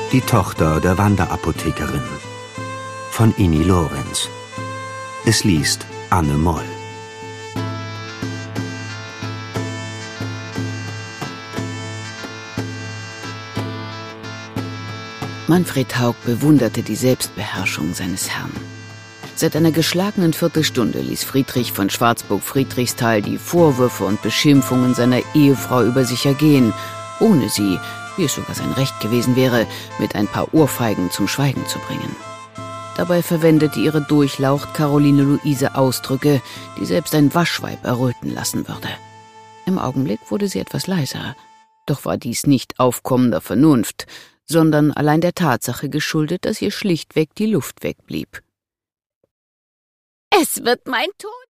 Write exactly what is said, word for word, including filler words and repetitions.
Die Tochter der Wanderapothekerin von Ini Lorenz. Es liest Anne Moll. Manfred Haug bewunderte die Selbstbeherrschung seines Herrn. Seit einer geschlagenen Viertelstunde ließ Friedrich von Schwarzburg-Friedrichsthal die Vorwürfe und Beschimpfungen seiner Ehefrau über sich ergehen, ohne sie, wie es sogar sein Recht gewesen wäre, mit ein paar Ohrfeigen zum Schweigen zu bringen. Dabei verwendete ihre Durchlaucht Caroline Luise Ausdrücke, die selbst ein Waschweib erröten lassen würde. Im Augenblick wurde sie etwas leiser, doch war dies nicht aufkommender Vernunft, sondern allein der Tatsache geschuldet, dass ihr schlichtweg die Luft wegblieb. »Es wird mein Tod